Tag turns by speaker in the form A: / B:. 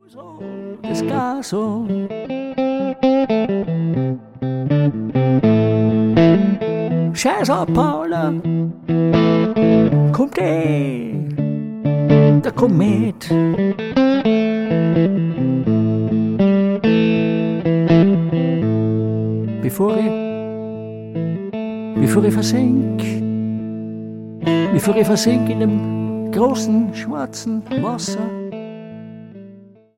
A: Das Gaso. Scheiße, Paula. Kommt der Komet. Bevor ich versink in dem großen schwarzen Wasser,